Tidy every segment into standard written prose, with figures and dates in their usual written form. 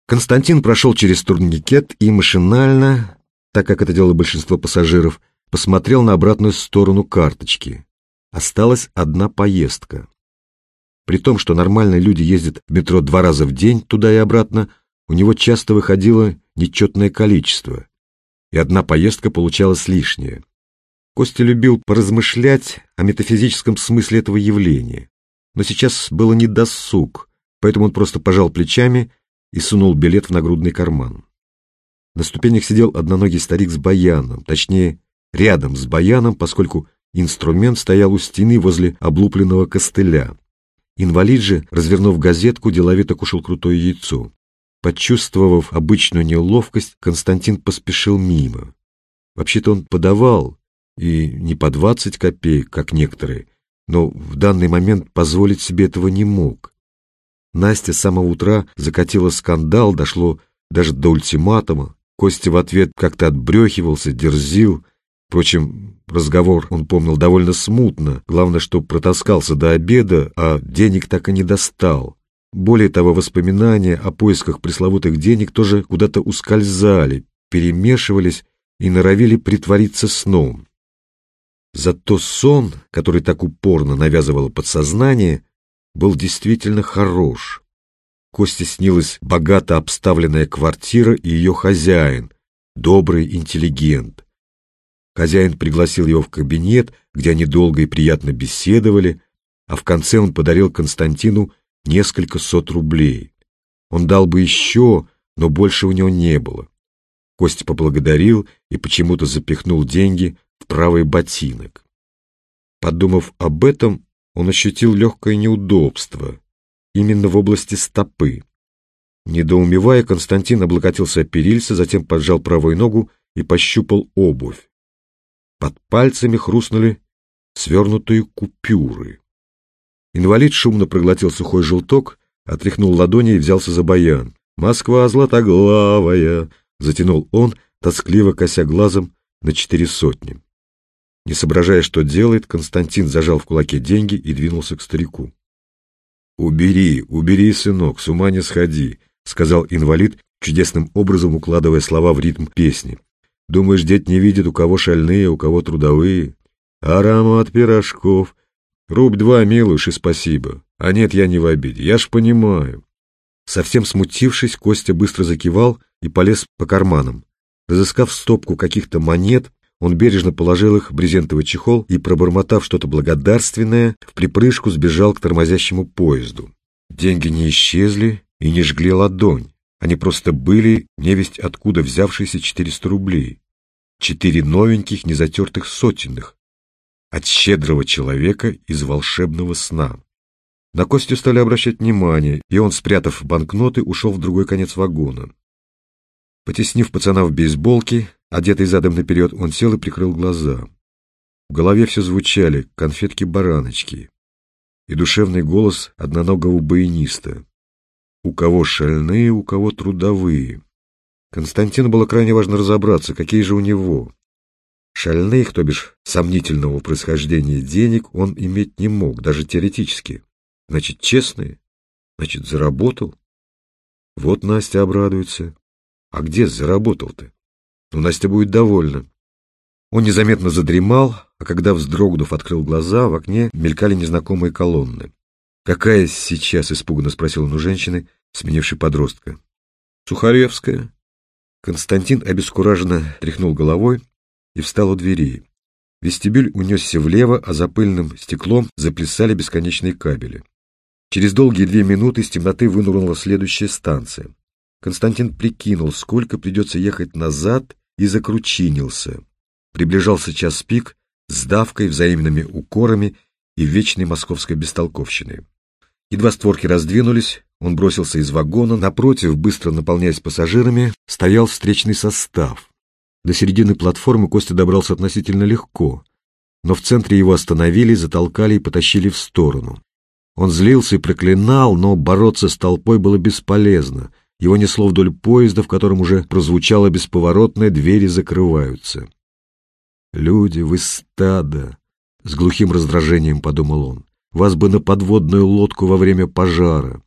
Константин прошел через турникет и машинально, так как это делало большинство пассажиров, посмотрел на обратную сторону карточки. Осталась одна поездка. При том, что нормальные люди ездят в метро 2 раза в день туда и обратно, у него часто выходило нечетное количество, и одна поездка получалась лишняя. Костя любил поразмышлять о метафизическом смысле этого явления, но сейчас было не досуг, поэтому он просто пожал плечами и сунул билет в нагрудный карман. На ступенях сидел одноногий старик с баяном, точнее, рядом с баяном, поскольку инструмент стоял у стены возле облупленного костыля. Инвалид же, развернув газетку, деловито кушал крутое яйцо. Почувствовав обычную неловкость, Константин поспешил мимо. Вообще-то он подавал, и не по 20 копеек, как некоторые, но в данный момент позволить себе этого не мог. Настя с самого утра закатила скандал, дошло даже до ультиматума. Костя в ответ как-то отбрехивался, дерзил. Впрочем, разговор он помнил довольно смутно, главное, что протаскался до обеда, а денег так и не достал. Более того, воспоминания о поисках пресловутых денег тоже куда-то ускользали, перемешивались и норовили притвориться сном. Зато сон, который так упорно навязывало подсознание, был действительно хорош. Косте снилась богато обставленная квартира и ее хозяин, добрый интеллигент. Хозяин пригласил его в кабинет, где они долго и приятно беседовали, а в конце он подарил Константину несколько сот рублей. Он дал бы еще, но больше у него не было. Костя поблагодарил и почему-то запихнул деньги в правый ботинок. Подумав об этом, он ощутил легкое неудобство, именно в области стопы. Недоумевая, Константин облокотился о перильце, затем поджал правую ногу и пощупал обувь. Под пальцами хрустнули свернутые купюры. Инвалид шумно проглотил сухой желток, отряхнул ладони и взялся за баян. «Москва златоглавая!» — затянул он, тоскливо кося глазом на 400. Не соображая, что делает, Константин зажал в кулаке деньги и двинулся к старику. «Убери, убери, сынок, с ума не сходи», — сказал инвалид, чудесным образом укладывая слова в ритм песни. «Думаешь, дед не видит, у кого шальные, у кого трудовые? Аромат пирожков. Рубь 2, милуш, и спасибо. А нет, я не в обиде, я ж понимаю». Совсем смутившись, Костя быстро закивал и полез по карманам. Разыскав стопку каких-то монет, он бережно положил их в брезентовый чехол и, пробормотав что-то благодарственное, вприпрыжку сбежал к тормозящему поезду. Деньги не исчезли и не жгли ладонь. Они просто были невесть откуда взявшиеся 400 рублей. 4 новеньких, незатертых сотенных. От щедрого человека из волшебного сна. На Костю стали обращать внимание, и он, спрятав банкноты, ушел в другой конец вагона. Потеснив пацана в бейсболке, одетый задом наперед, он сел и прикрыл глаза. В голове все звучали конфетки-бараночки и душевный голос одноногого баяниста. У кого шальные, у кого трудовые. Константину было крайне важно разобраться, какие же у него. Шальных, то бишь сомнительного происхождения денег, он иметь не мог, даже теоретически. Значит, честные? Значит, заработал? Вот Настя обрадуется. А где заработал-то? Ну, Настя будет довольна. Он незаметно задремал, а когда, вздрогнув, открыл глаза, в окне мелькали незнакомые колонны. «Какая сейчас?» — испуганно спросил он у женщины, сменившей подростка. «Сухаревская». Константин обескураженно тряхнул головой и встал у дверей. Вестибюль унесся влево, а за пыльным стеклом заплясали бесконечные кабели. Через долгие 2 минуты из темноты вынырнула следующая станция. Константин прикинул, сколько придется ехать назад, и закручинился. Приближался час пик с давкой, взаимными укорами и вечной московской бестолковщиной. Едва створки раздвинулись, он бросился из вагона. Напротив, быстро наполняясь пассажирами, стоял встречный состав. До середины платформы Костя добрался относительно легко, но в центре его остановили, затолкали и потащили в сторону. Он злился и проклинал, но бороться с толпой было бесполезно. Его несло вдоль поезда, в котором уже прозвучало бесповоротное «двери закрываются». «Люди, вы стадо!» — с глухим раздражением подумал он. «Вас бы на подводную лодку во время пожара!»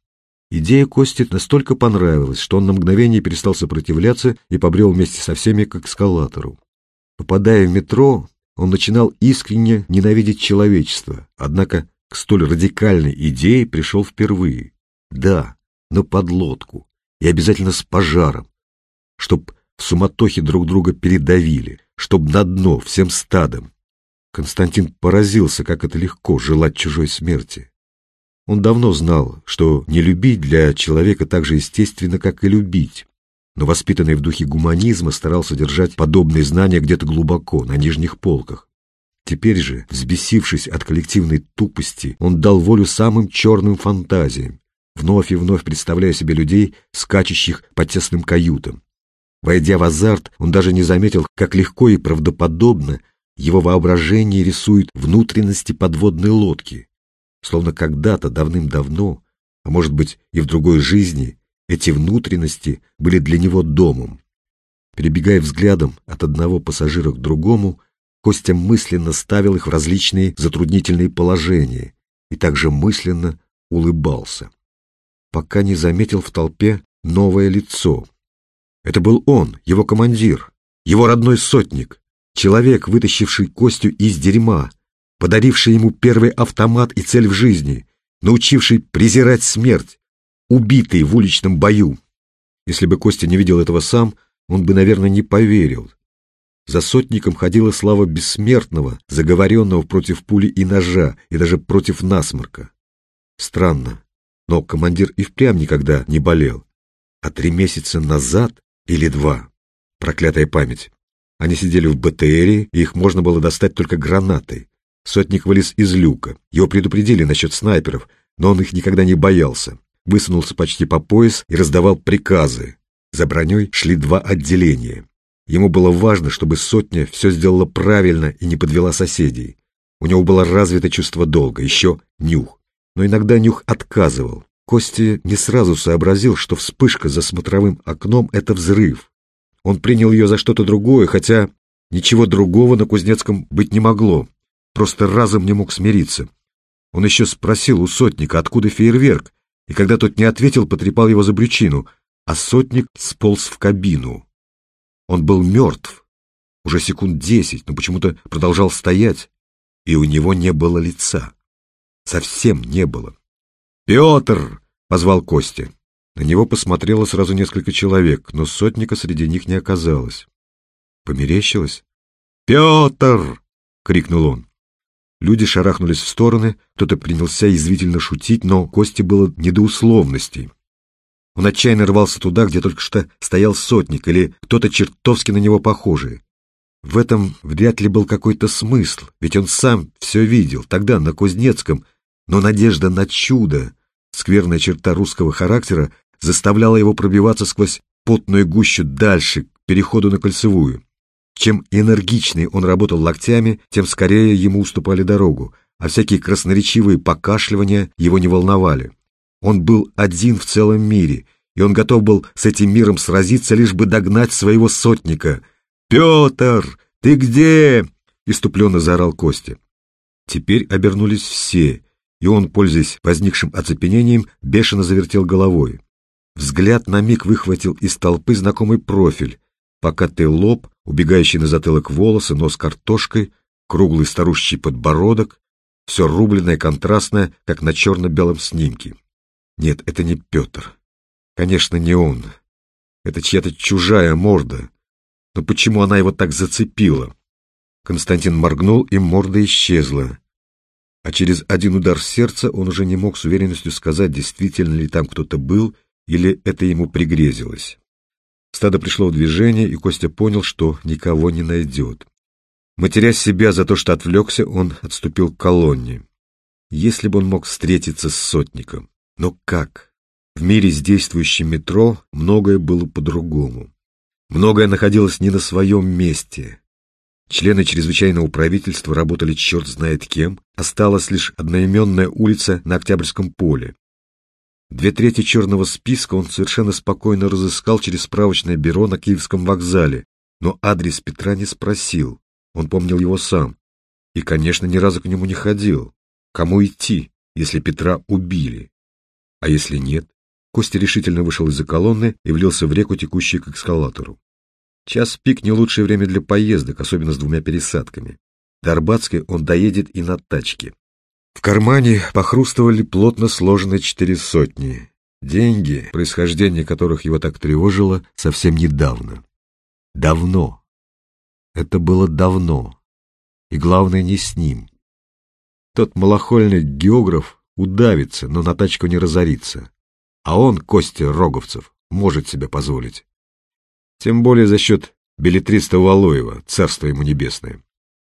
Идея Кости настолько понравилась, что он на мгновение перестал сопротивляться и побрел вместе со всеми к эскалатору. Попадая в метро, он начинал искренне ненавидеть человечество, однако к столь радикальной идее пришел впервые. Да, на подлодку, и обязательно с пожаром, чтоб в суматохе друг друга передавили, чтоб на дно всем стадом. Константин поразился, как это легко желать чужой смерти. Он давно знал, что не любить для человека так же естественно, как и любить, но воспитанный в духе гуманизма старался держать подобные знания где-то глубоко, на нижних полках. Теперь же, взбесившись от коллективной тупости, он дал волю самым черным фантазиям, вновь и вновь представляя себе людей, скачущих по тесным каютам. Войдя в азарт, он даже не заметил, как легко и правдоподобно его воображение рисует внутренности подводной лодки, словно когда-то давным-давно, а может быть и в другой жизни, эти внутренности были для него домом. Перебегая взглядом от одного пассажира к другому, Костя мысленно ставил их в различные затруднительные положения и также мысленно улыбался, пока не заметил в толпе новое лицо. Это был он, его командир, его родной сотник, человек, вытащивший Костю из дерьма, подаривший ему первый автомат и цель в жизни, научивший презирать смерть, убитый в уличном бою. Если бы Костя не видел этого сам, он бы, наверное, не поверил. За сотником ходила слава бессмертного, заговоренного против пули и ножа, и даже против насморка. Странно, но командир и впрямь никогда не болел. А 3 месяца назад или 2, проклятая память, они сидели в БТРе, и их можно было достать только гранатой. Сотник вылез из люка. Его предупредили насчет снайперов, но он их никогда не боялся. Высунулся почти по пояс и раздавал приказы. За броней шли 2 отделения. Ему было важно, чтобы сотня все сделала правильно и не подвела соседей. У него было развито чувство долга, еще нюх. Но иногда нюх отказывал. Костя не сразу сообразил, что вспышка за смотровым окном — это взрыв. Он принял ее за что-то другое, хотя ничего другого на Кузнецком быть не могло. Просто разом не мог смириться. Он еще спросил у сотника, откуда фейерверк, и когда тот не ответил, потрепал его за брючину, а сотник сполз в кабину. Он был мертв, уже секунд 10, но почему-то продолжал стоять, и у него не было лица. Совсем не было. «Петр!» — позвал Костя. На него посмотрело сразу несколько человек, но сотника среди них не оказалось. Померещилось? «Петр!» — крикнул он. Люди шарахнулись в стороны, кто-то принялся язвительно шутить, но Косте было не до условностей. Он отчаянно рвался туда, где только что стоял сотник или кто-то чертовски на него похожий. В этом вряд ли был какой-то смысл, ведь он сам все видел, тогда на Кузнецком, но надежда на чудо, скверная черта русского характера, заставляла его пробиваться сквозь потную гущу дальше, к переходу на Кольцевую. Чем энергичнее он работал локтями, тем скорее ему уступали дорогу, а всякие красноречивые покашливания его не волновали. Он был один в целом мире, и он готов был с этим миром сразиться, лишь бы догнать своего сотника. «Петр, ты где?» — иступленно заорал Костя. Теперь обернулись все, и он, пользуясь возникшим оцепенением, бешено завертел головой. Взгляд на миг выхватил из толпы знакомый профиль, покатый лоб, убегающий на затылок волосы, нос картошкой, круглый старущий подбородок, все рубленое, контрастное, как на черно-белом снимке. Нет, это не Петр. Конечно, не он. Это чья-то чужая морда. Но почему она его так зацепила? Константин моргнул, и морда исчезла. А через один удар сердца он уже не мог с уверенностью сказать, действительно ли там кто-то был, или это ему пригрезилось. Стадо пришло в движение, и Костя понял, что никого не найдет. Матеря себя за то, что отвлекся, он отступил к колонне. Если бы он мог встретиться с сотником. Но как? В мире с действующим метро многое было по-другому. Многое находилось не на своем месте. Члены чрезвычайного правительства работали черт знает кем, осталась лишь одноименная улица на Октябрьском поле. 2/3 черного списка он совершенно спокойно разыскал через справочное бюро на Киевском вокзале, но адрес Петра не спросил, он помнил его сам. И, конечно, ни разу к нему не ходил. Кому идти, если Петра убили? А если нет? Костя решительно вышел из-за колонны и влился в реку, текущую к эскалатору. Час пик — не лучшее время для поездок, особенно с 2 пересадками. До Арбатской он доедет и на тачке. В кармане похрустывали плотно сложенные 4 сотни. Деньги, происхождение которых его так тревожило совсем недавно. Давно. Это было давно. И главное, не с ним. Тот малохольный географ удавится, но на тачку не разорится. А он, Костя Роговцев, может себе позволить. Тем более за счет беллетриста Валуева, царство ему небесное.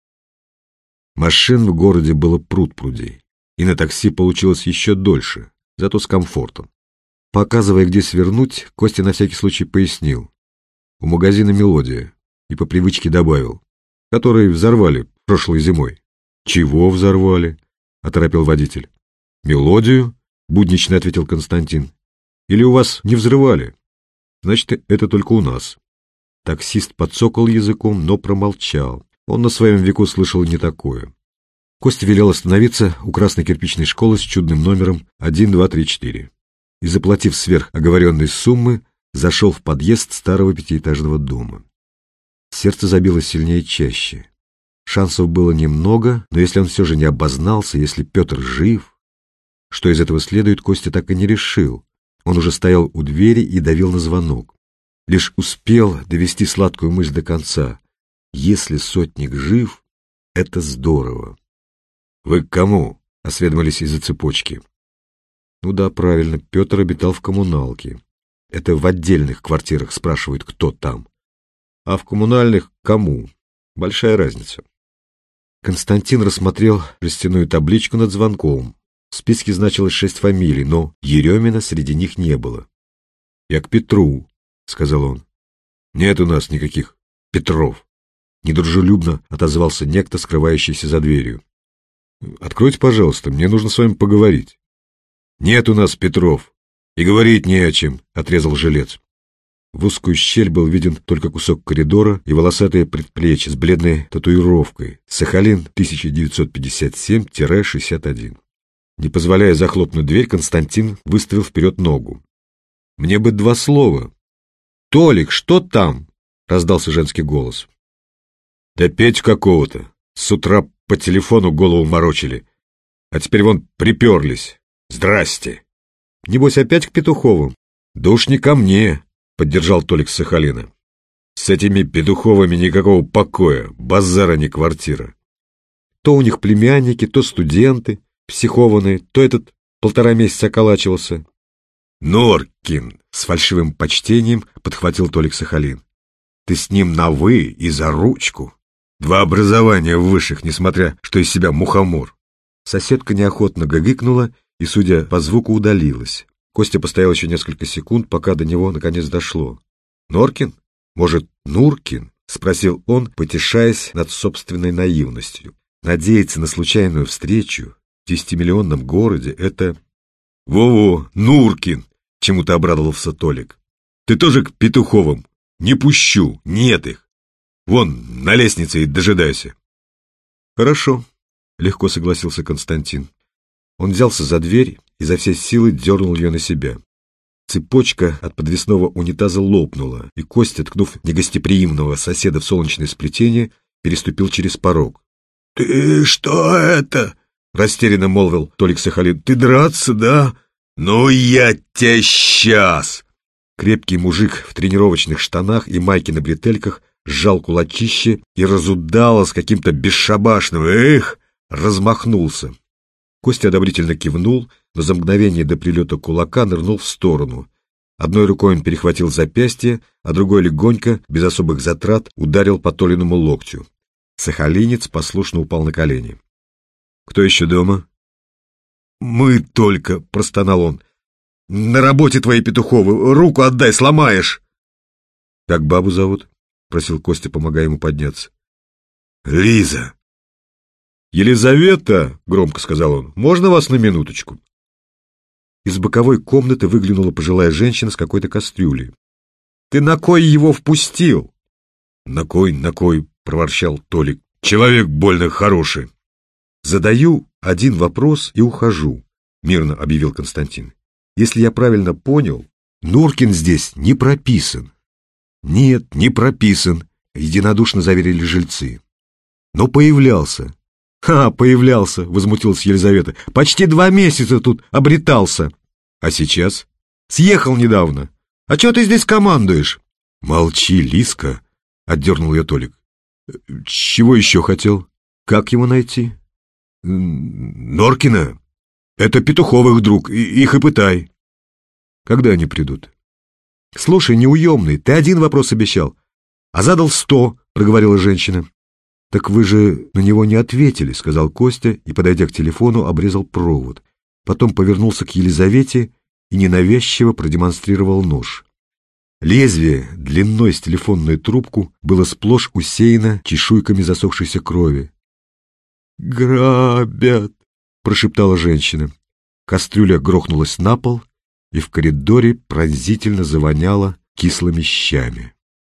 Машин в городе было пруд-прудей, и на такси получилось еще дольше, зато с комфортом. Показывая, где свернуть, Костя на всякий случай пояснил. У магазина «Мелодия», и по привычке добавил, который взорвали прошлой зимой. «Чего взорвали?» — оторопел водитель. «Мелодию?» — буднично ответил Константин. «Или у вас не взрывали? Значит, это только у нас». Таксист подсокал языком, но промолчал. Он на своем веку слышал не такое. Костя велел остановиться у красной кирпичной школы с чудным номером 1234 и, заплатив сверх оговоренной суммы, зашел в подъезд старого 5-этажного дома. Сердце забилось сильнее и чаще. Шансов было немного, но если он все же не обознался, если Петр жив, что из этого следует, Костя так и не решил. Он уже стоял у двери и давил на звонок. Лишь успел довести сладкую мысль до конца. Если сотник жив, это здорово. «Вы к кому?» — осведомились из-за цепочки. Ну да, правильно, Петр обитал в коммуналке. Это в отдельных квартирах спрашивают, кто там. А в коммунальных — кому? Большая разница. Константин рассмотрел жестяную табличку над звонком. В списке значилось 6 фамилий, но Еремина среди них не было. «Я к Петру», — сказал он. «Нет у нас никаких Петров», — недружелюбно отозвался некто, скрывающийся за дверью. «Откройте, пожалуйста, мне нужно с вами поговорить». «Нет у нас Петров, и говорить не о чем», — отрезал жилец. В узкую щель был виден только кусок коридора и волосатые предплечья с бледной татуировкой «Сахалин 1957-61». Не позволяя захлопнуть дверь, Константин выставил вперед ногу. «Мне бы 2 слова». «Толик, что там?» — раздался женский голос. «Да Петю какого-то. С утра по телефону голову морочили. А теперь вон приперлись. Здрасте». «Небось опять к Петуховым?» «Да уж не ко мне», — поддержал Толик с Сахалина. «С этими Петуховыми никакого покоя, базара не квартира. То у них племянники, то студенты, психованные, то этот 1,5 месяца околачивался». «Норкин!» — с фальшивым почтением подхватил Толик Сахалин. «Ты с ним на «вы» и за ручку. 2 образования высших, несмотря что из себя мухомор». Соседка неохотно гыгыкнула и, судя по звуку, удалилась. Костя постоял еще несколько секунд, пока до него наконец дошло. «Норкин? Может, Нуркин?» — спросил он, потешаясь над собственной наивностью. Надеяться на случайную встречу в 10-миллионном городе — это... «Во-во, Нуркин!» — чему-то обрадовался Толик. «Ты тоже к Петуховым? Не пущу, нет их. Вон, на лестнице и дожидайся». «Хорошо», — легко согласился Константин. Он взялся за дверь и за все силы дернул ее на себя. Цепочка от подвесного унитаза лопнула, и Костя, ткнув негостеприимного соседа в солнечное сплетение, переступил через порог. «Ты что это?» — растерянно молвил Толик Сахалин. «Ты драться, да? Ну я тебя сейчас!» Крепкий мужик в тренировочных штанах и майке на бретельках сжал кулачище и разудало с каким-то бесшабашным «эх!» размахнулся. Костя одобрительно кивнул, но за мгновение до прилета кулака нырнул в сторону. Одной рукой он перехватил запястье, а другой легонько, без особых затрат, ударил по Толиному локтю. Сахалинец послушно упал на колени. «Кто еще дома?» «Мы только», — простонал он. «На работе твои Петуховы. Руку отдай, сломаешь». «Как бабу зовут?» — просил Костя, помогая ему подняться. «Лиза». «Елизавета», — громко сказал он, — «можно вас на минуточку?» Из боковой комнаты выглянула пожилая женщина с какой-то кастрюлей. «Ты на кой его впустил?» «На кой», — проворчал Толик. «Человек больно хороший». «Задаю один вопрос и ухожу», — мирно объявил Константин. Если я правильно понял, Нуркин здесь не прописан. Нет, не прописан, единодушно заверили жильцы. Но появлялся. Появлялся, возмутилась Елизавета. Почти 2 месяца тут обретался. А сейчас? Съехал недавно. А чего ты здесь командуешь? Молчи, Лиска, отдернул ее Толик. Чего еще хотел? Как его найти? Норкина. Это Петуховых друг, их и пытай. Когда они придут? Слушай, неуемный, ты 1 вопрос обещал, а задал 100, проговорила женщина. Так вы же на него не ответили, сказал Костя и, подойдя к телефону, обрезал провод. Потом повернулся к Елизавете и ненавязчиво продемонстрировал нож. Лезвие, длиной с телефонную трубку, было сплошь усеяно чешуйками засохшейся крови. «Грабят!» — прошептала женщина. Кастрюля грохнулась на пол, и в коридоре пронзительно завоняло кислыми щами.